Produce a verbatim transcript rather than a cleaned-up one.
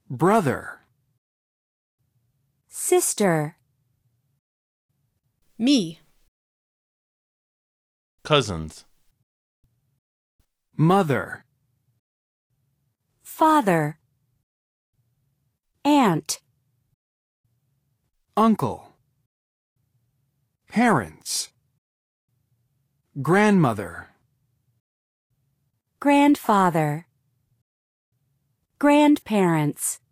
brother, sister, me, cousins, mother, father, aunt, uncle, parents, grandmother, grandfather, grandparents.